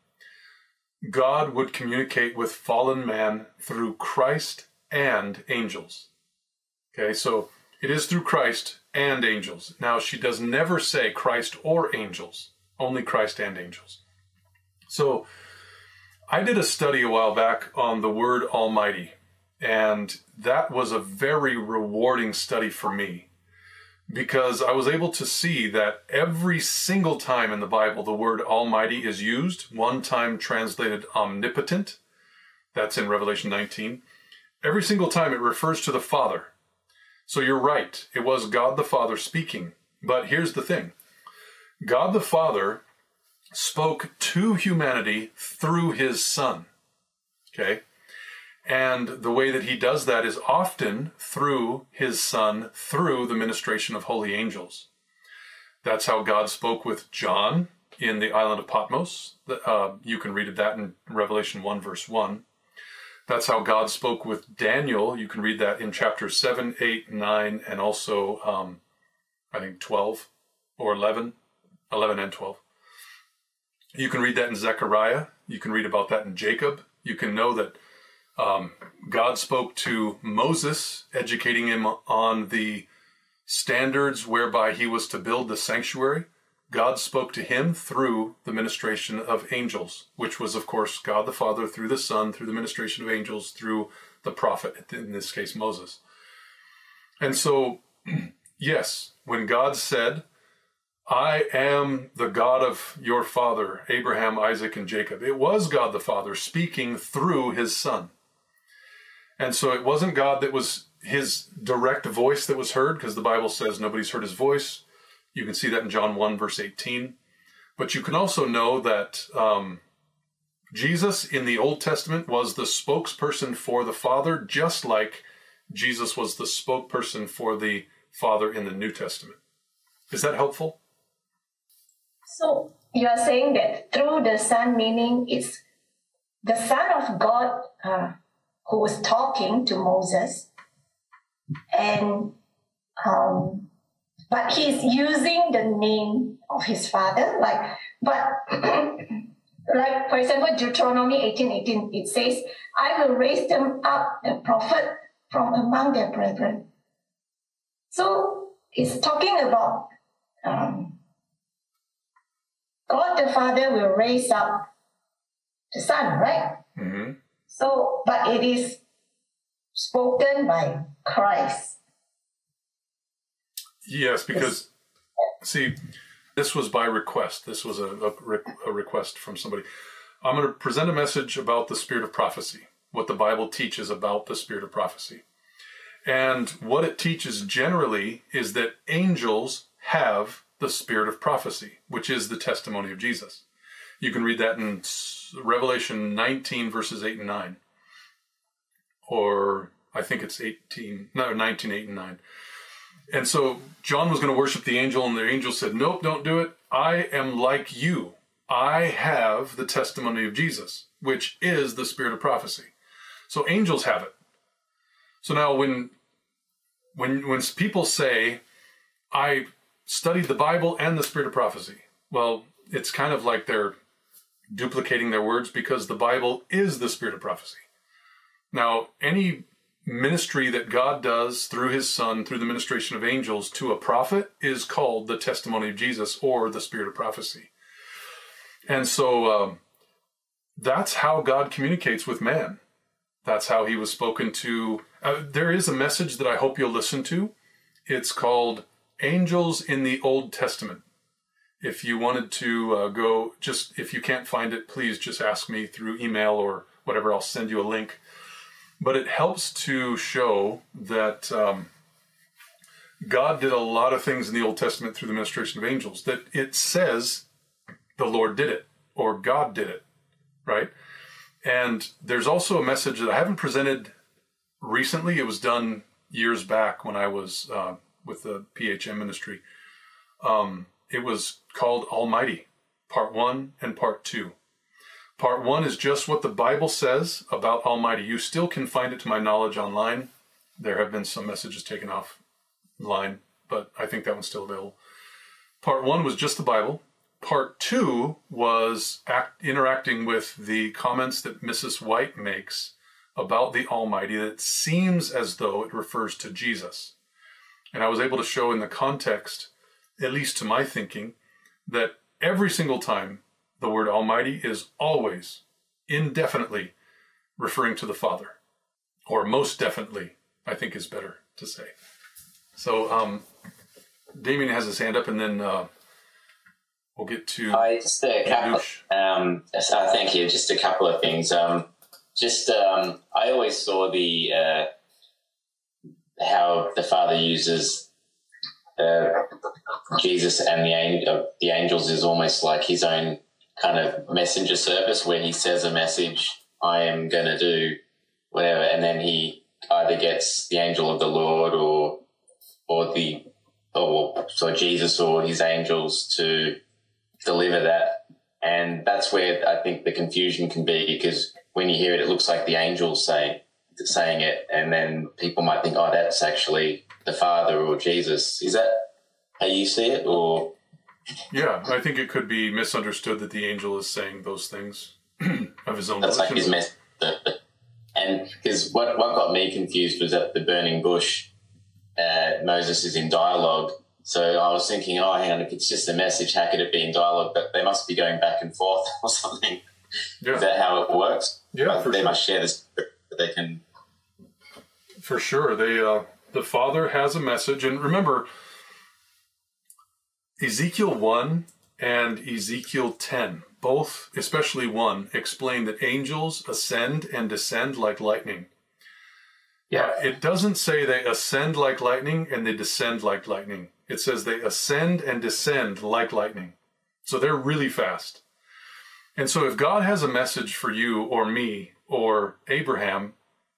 God would communicate with fallen man through Christ and angels. Okay, so it is through Christ and angels. Now, she does never say Christ or angels, only Christ and angels. So I did a study a while back on the word Almighty, and that was a very rewarding study for me, because I was able to see that every single time in the Bible the word Almighty is used, one time translated omnipotent, that's in Revelation 19, every single time it refers to the Father. So you're right, it was God the Father speaking. But here's the thing. God the Father spoke to humanity through his Son, okay? And the way that he does that is often through his Son, through the ministration of holy angels. That's how God spoke with John in the island of Patmos. You can read that in Revelation 1, verse 1. That's how God spoke with Daniel. You can read that in chapters 7, 8, 9, and also, I think, 12 or 11 and 12. You can read that in Zechariah. You can read about that in Jacob. You can know that God spoke to Moses, educating him on the standards whereby he was to build the sanctuary. God spoke to him through the ministration of angels, which was, of course, God the Father through the Son, through the ministration of angels, through the prophet, in this case, Moses. And so, yes, when God said, I am the God of your father, Abraham, Isaac, and Jacob, it was God the Father speaking through his Son. And so it wasn't God that was his direct voice that was heard, because the Bible says nobody's heard his voice. You can see that in John 1, verse 18. But you can also know that Jesus in the Old Testament was the spokesperson for the Father, just like Jesus was the spokesperson for the Father in the New Testament. Is that helpful? So you are saying that through the Son, meaning it's the Son of God who was talking to Moses, and but he's using the name of his father, like for example, Deuteronomy 18:18, it says, I will raise them up a prophet from among their brethren. So it's talking about God the Father will raise up the Son, right? Mm-hmm. So, but it is spoken by Christ. Yes, because, see, this was by request. This was a request from somebody. I'm going to present a message about the spirit of prophecy, what the Bible teaches about the spirit of prophecy. And what it teaches generally is that angels have the spirit of prophecy, which is the testimony of Jesus. You can read that in Revelation 19, verses 8 and 9. Or I think it's 19, 8 and 9. And so John was going to worship the angel, and the angel said, nope, don't do it. I am like you. I have the testimony of Jesus, which is the spirit of prophecy. So angels have it. So now when people say, I studied the Bible and the spirit of prophecy, well, it's kind of like they're duplicating their words, because the Bible is the spirit of prophecy. Now, any ministry that God does through his Son, through the ministration of angels to a prophet, is called the testimony of Jesus, or the spirit of prophecy. And so that's how God communicates with man. That's how he was spoken to. There is a message that I hope you'll listen to. It's called Angels in the Old Testament. If you wanted to if you can't find it, please just ask me through email or whatever. I'll send you a link. But it helps to show that God did a lot of things in the Old Testament through the ministration of angels, that it says the Lord did it, or God did it, right? And there's also a message that I haven't presented recently. It was done years back when I was with the PHM ministry. It was called Almighty, Part 1 and Part 2. Part 1 is just what the Bible says about Almighty. You still can find it, to my knowledge, online. There have been some messages taken offline, but I think that one's still available. Part 1 was just the Bible. Part 2 was interacting with the comments that Mrs. White makes about the Almighty that seems as though it refers to Jesus. And I was able to show in the context, at least to my thinking, that every single time the word Almighty is always, indefinitely, referring to the Father. Or most definitely, I think is better to say. So, Damien has his hand up, and then we'll get to... just a couple. Thank you. Just a couple of things. I always saw how the Father uses Jesus and the angels is almost like his own kind of messenger service, where he says a message, I am going to do whatever, and then he either gets the angel of the Lord or Jesus or his angels to deliver that. And that's where I think the confusion can be, because when you hear it, it looks like the angels saying it, and then people might think, oh, that's actually the Father or Jesus. Is that how you see it, or? Yeah, I think it could be misunderstood that the angel is saying those things of his own. That's like his message. And because what got me confused was at the burning bush, Moses is in dialogue. So I was thinking, oh, hang on, if it's just a message, how could it be in dialogue? But they must be going back and forth or something. Yeah. Is that how it works? Yeah, they must share this. They can. For sure, the Father has a message, and remember, Ezekiel 1 and Ezekiel 10, both, especially 1, explain that angels ascend and descend like lightning. Yeah, it doesn't say they ascend like lightning and they descend like lightning. It says they ascend and descend like lightning. So they're really fast. And so if God has a message for you or me or Abraham,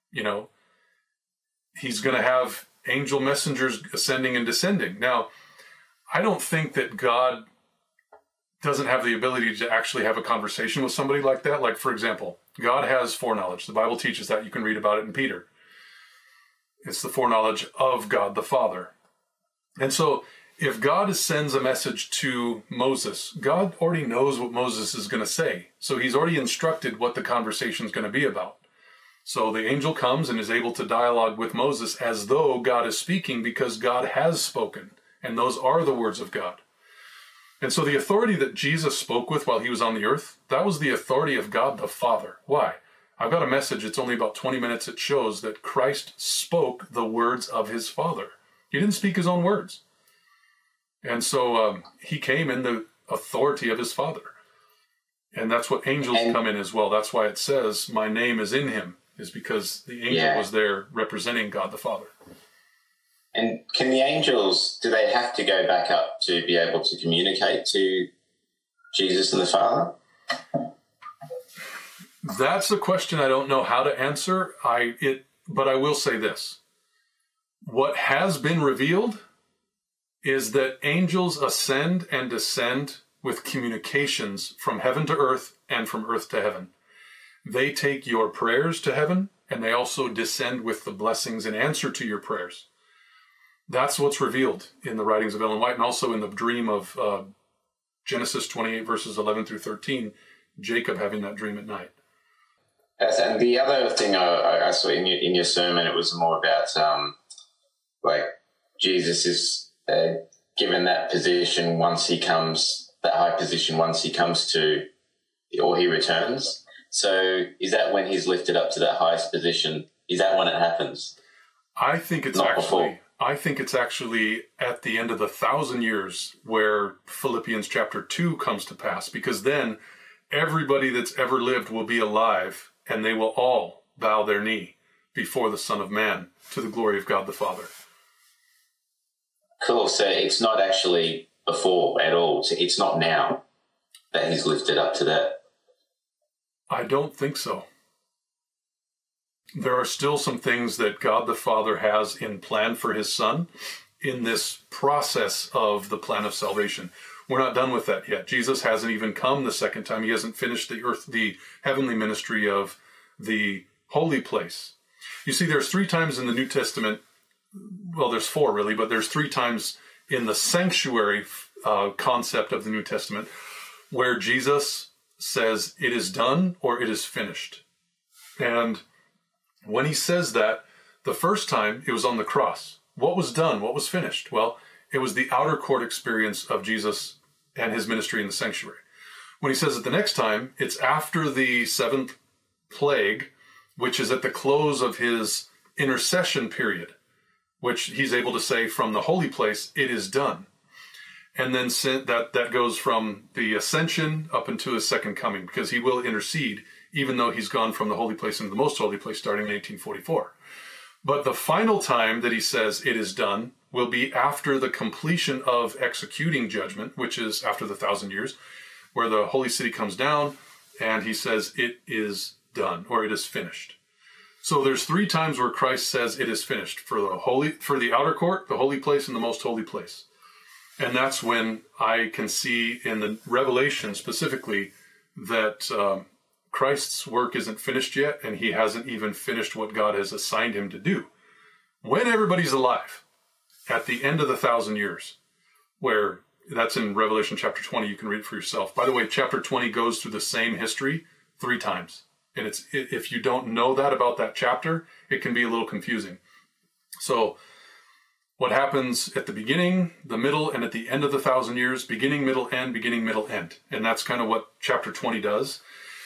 he's going to have angel messengers ascending and descending. Now, I don't think that God doesn't have the ability to actually have a conversation with somebody like that. Like, for example, God has foreknowledge. The Bible teaches that. You can read about it in Peter. It's the foreknowledge of God the Father. And so if God sends a message to Moses, God already knows what Moses is going to say. So he's already instructed what the conversation is going to be about. So the angel comes and is able to dialogue with Moses as though God is speaking, because God has spoken. And those are the words of God. And so the authority that Jesus spoke with while he was on the earth, that was the authority of God the Father. Why? I've got a message. It's only about 20 minutes. It shows that Christ spoke the words of his Father. He didn't speak his own words. And so he came in the authority of his Father. And that's what angels come in as well. That's why it says, my name is in him, is because the angel was there representing God the Father. And can the angels, do they have to go back up to be able to communicate to Jesus and the Father? That's a question I don't know how to answer. But I will say this. What has been revealed is that angels ascend and descend with communications from heaven to earth and from earth to heaven. They take your prayers to heaven, and they also descend with the blessings in answer to your prayers. That's what's revealed in the writings of Ellen White, and also in the dream of Genesis 28, verses 11 through 13, Jacob having that dream at night. Yes, and the other thing I saw in your sermon, it was more about Jesus is given that position once he comes, that high position once he comes to, or he returns. So is that when he's lifted up to that highest position? Is that when it happens? I think it's actually at the end of the 1,000 years where Philippians chapter 2 comes to pass, because then everybody that's ever lived will be alive, and they will all bow their knee before the Son of Man to the glory of God the Father. Cool. So it's not actually before at all. So it's not now. that he's lifted up to that? I don't think so. There are still some things that God the Father has in plan for his Son in this process of the plan of salvation. We're not done with that yet. Jesus hasn't even come the second time. He hasn't finished the heavenly ministry of the holy place. You see, there's 3 times in the New Testament, well, there's 4 really, but there's 3 times in the sanctuary concept of the New Testament where Jesus says it is done or it is finished. And when he says that, the first time it was on the cross. What was done? What was finished? Well, it was the outer court experience of Jesus and his ministry in the sanctuary. When he says it the next time, it's after the 7th plague, which is at the close of his intercession period, which he's able to say from the holy place, it is done. And then that goes from the ascension up into his second coming, because he will intercede, even though he's gone from the holy place into the most holy place starting in 1844. But the final time that he says it is done will be after the completion of executing judgment, which is after the 1,000 years, where the holy city comes down and he says it is done or it is finished. So there's 3 times where Christ says it is finished for the outer court, the holy place, and the most holy place. And that's when I can see in the Revelation specifically that Christ's work isn't finished yet, and he hasn't even finished what God has assigned him to do. When everybody's alive, at the end of the 1,000 years, where that's in Revelation chapter 20, you can read it for yourself. By the way, chapter 20 goes through the same history 3 times. And if you don't know that about that chapter, it can be a little confusing. So what happens at the beginning, the middle, and at the end of the 1,000 years, beginning, middle, end, beginning, middle, end. And that's kind of what chapter 20 does.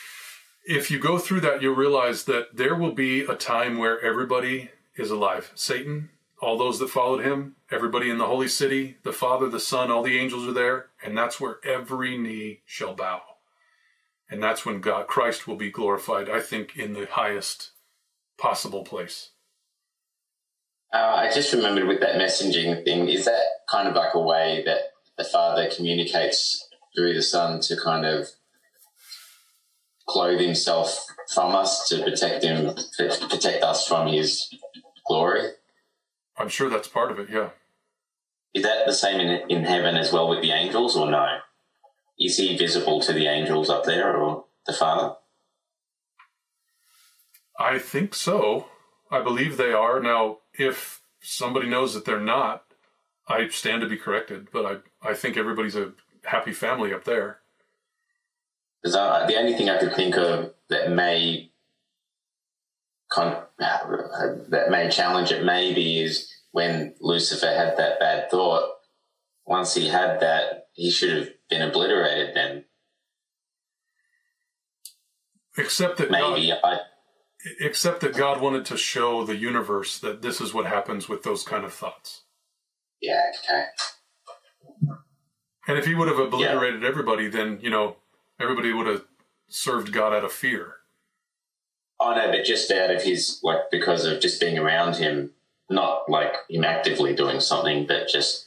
If you go through that, you'll realize that there will be a time where everybody is alive. Satan, all those that followed him, everybody in the holy city, the Father, the Son, all the angels are there. And that's where every knee shall bow. And that's when Christ will be glorified, I think, in the highest possible place. I just remembered with that messaging thing, is that kind of like a way that the Father communicates through the Son to kind of clothe himself from us, to protect us from his glory? I'm sure that's part of it, yeah. Is that the same in heaven as well with the angels, or no? Is he visible to the angels up there, or the Father? I think so. I believe they are. Now, if somebody knows that they're not, I stand to be corrected, but I think everybody's a happy family up there. Because the only thing I could think of that may challenge it maybe is when Lucifer had that bad thought. Once he had that, he should have been obliterated then. Except that God wanted to show the universe that this is what happens with those kind of thoughts. Yeah, okay. And if he would have obliterated everybody, then, everybody would have served God out of fear. Oh, no, but just out of his, because of just being around him, not like him actively doing something, but just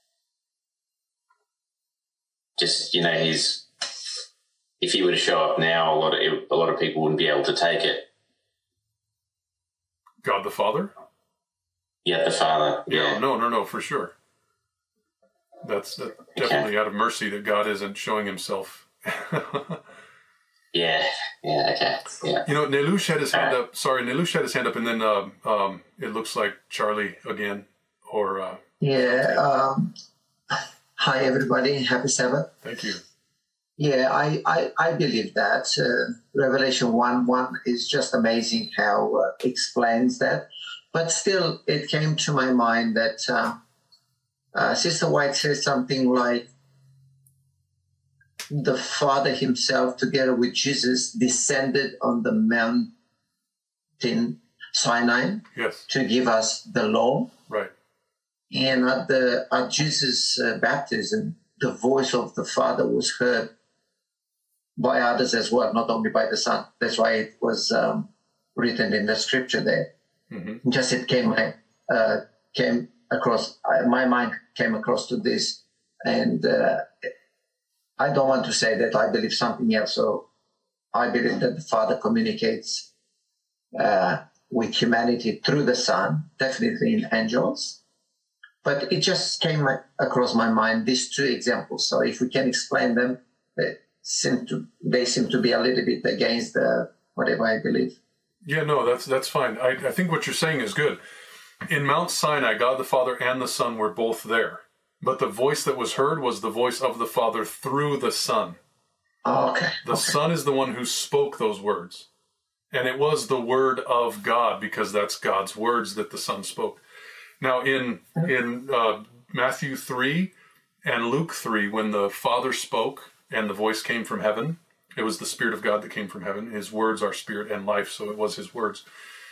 if he were to show up now, a lot of people wouldn't be able to take it. God the Father? Yeah, the Father. Yeah. No, for sure. That's definitely out of mercy that God isn't showing himself. Yeah, okay. Yeah. Nelush had his hand up. Sorry, Nelush had his hand up, and then it looks like Charlie again. Or hi, everybody. Happy Sabbath. Thank you. Yeah, I believe that. Revelation 1:1 is just amazing how it explains that. But still, it came to my mind that Sister White says something like, the Father himself, together with Jesus, descended on the mountain Sinai to give us the law. Right. And at Jesus' baptism, the voice of the Father was heard by others as well, not only by the Son. That's why it was written in the scripture there. Mm-hmm. Just it came across, my mind came across to this, and I don't want to say that I believe something else. So I believe that the Father communicates with humanity through the Son, definitely in angels. But it just came across my mind, these two examples. So if we can explain them, they seem to be a little bit against whatever I believe. Yeah, no, that's fine. I think what you're saying is good. In Mount Sinai, God the Father and the Son were both there. But the voice that was heard was the voice of the Father through the Son. Oh, okay. The Son is the one who spoke those words. And it was the word of God, because that's God's words that the Son spoke. Now, in Matthew 3 and Luke 3, when the Father spoke and the voice came from heaven, it was the Spirit of God that came from heaven. His words are spirit and life, so it was his words.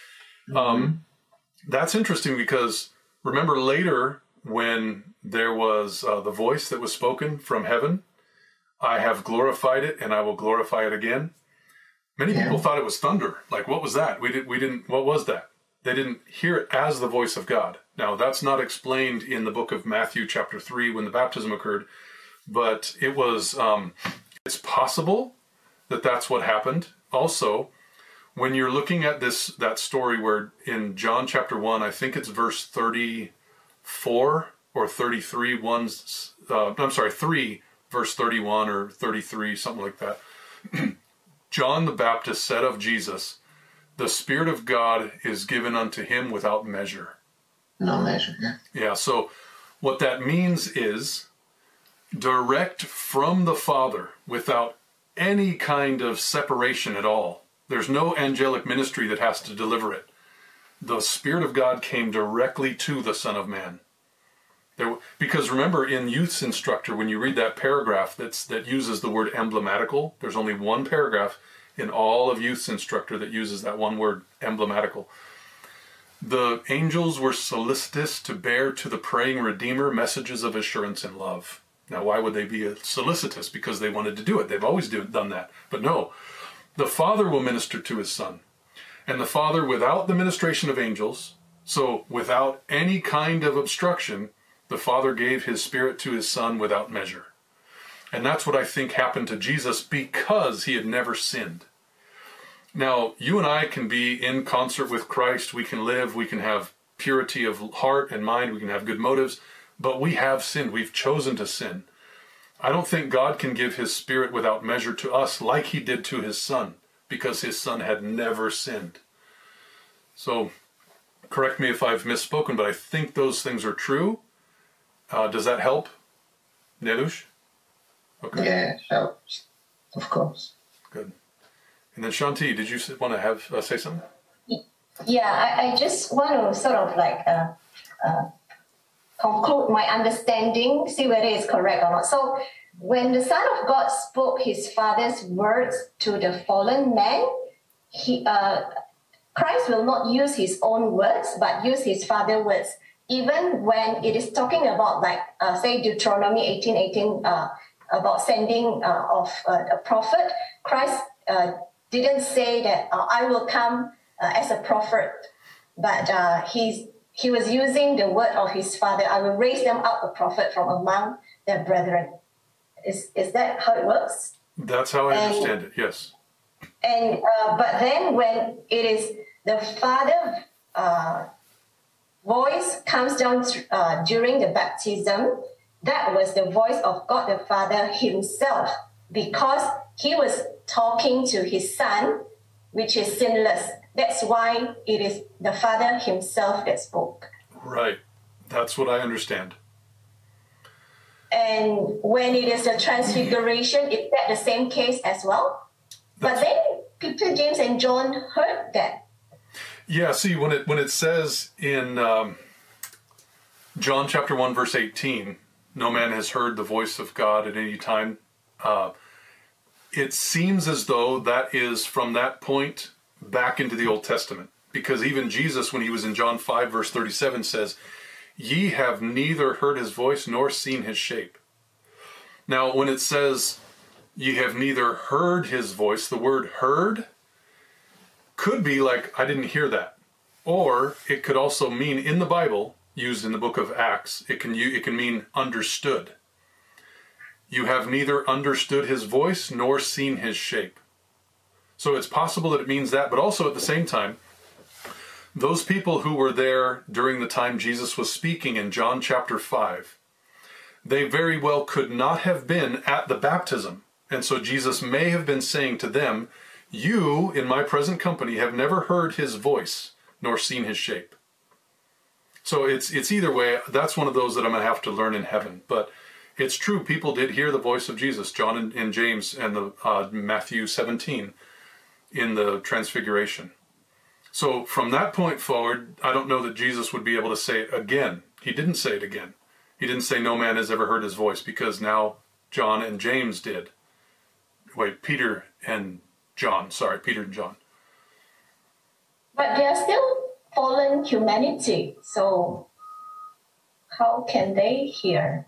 That's interesting because remember later when there was the voice that was spoken from heaven, I have glorified it and I will glorify it again. Many people thought it was thunder. Like, what was that? We didn't, what was that? They didn't hear it as the voice of God. Now, that's not explained in the book of Matthew chapter 3 when the baptism occurred, but it was, it's possible that that's what happened. Also, when you're looking at that story where in John chapter 1, I think it's verse 34 or 33, 3 verse 31 or 33, something like that. John the Baptist said of Jesus, the Spirit of God is given unto him without measure. No measure, yeah. Yeah, so what that means is direct from the Father without any kind of separation at all. There's no angelic ministry that has to deliver it. The Spirit of God came directly to the Son of Man. Because remember, in Youth's Instructor, when you read that paragraph that uses the word emblematical, there's only one paragraph in all of Youth's Instructor that uses that one word, emblematical. The angels were solicitous to bear to the praying Redeemer messages of assurance and love. Now, why would they be solicitous? Because they wanted to do it. They've always done that. But no, the Father will minister to his Son. And the Father, without the ministration of angels, so without any kind of obstruction, the Father gave his Spirit to his Son without measure. And that's what I think happened to Jesus because he had never sinned. Now, you and I can be in concert with Christ. We can live. We can have purity of heart and mind. We can have good motives. But we have sinned. We've chosen to sin. I don't think God can give his Spirit without measure to us like he did to his Son, because his Son had never sinned. So, correct me if I've misspoken, but I think those things are true. Does that help, Nelush? Okay. Yeah, it helps, of course. Good. And then Shanti, did you want to say something? Yeah, I just want to sort of like conclude my understanding, see whether it's correct or not. So when the Son of God spoke his Father's words to the fallen man, Christ will not use his own words, but use his Father's words. Even when it is talking about, like, say, Deuteronomy 18:18, about sending of a prophet, Christ didn't say that I will come as a prophet, but he was using the word of his Father. I will raise them up a prophet from among their brethren. Is that how it works? That's how I understand it, yes. And but then when it is the Father voice comes down during the baptism, that was the voice of God the Father himself, because he was talking to his Son, which is sinless. That's why it is the Father himself that spoke. Right. That's what I understand. And when it is the transfiguration, is that the same case as well? But then Peter, James, and John heard that. Yeah, see, when it says in John chapter 1, verse 18, no man has heard the voice of God at any time, it seems as though that is from that point back into the Old Testament. Because even Jesus, when he was in John 5, verse 37, says, ye have neither heard his voice nor seen his shape. Now, when it says, ye have neither heard his voice, the word heard could be like, I didn't hear that. Or it could also mean, in the Bible, used in the book of Acts, it can mean understood. You have neither understood his voice nor seen his shape. So it's possible that it means that, but also at the same time, those people who were there during the time Jesus was speaking in John chapter 5, they very well could not have been at the baptism. And so Jesus may have been saying to them, you, in my present company, have never heard his voice nor seen his shape. So it's either way. That's one of those that I'm going to have to learn in heaven. But it's true, people did hear the voice of Jesus, John and James and the Matthew 17 in the Transfiguration. So from that point forward, I don't know that Jesus would be able to say it again. He didn't say it again. He didn't say no man has ever heard his voice, because now John and James did. Wait, Peter and John. But they are still fallen humanity, so how can they hear?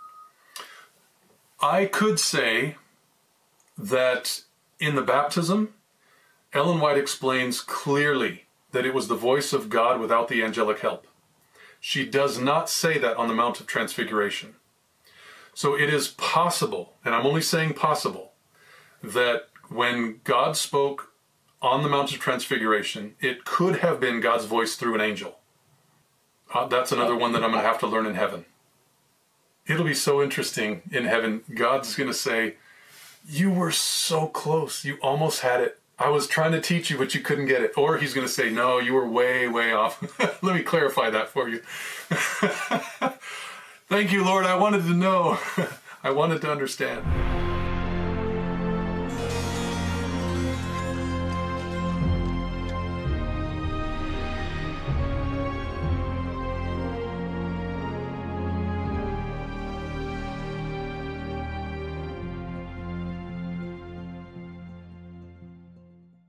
I could say that in the baptism, Ellen White explains clearly that it was the voice of God without the angelic help. She does not say that on the Mount of Transfiguration. So it is possible, and I'm only saying possible, that when God spoke on the Mount of Transfiguration, it could have been God's voice through an angel. That's another one that I'm going to have to learn in heaven. It'll be so interesting in heaven. God's going to say, you were so close. You almost had it. I was trying to teach you, but you couldn't get it. Or he's going to say, no, you were way, way off. Let me clarify that for you. Thank you, Lord. I wanted to know. I wanted to understand.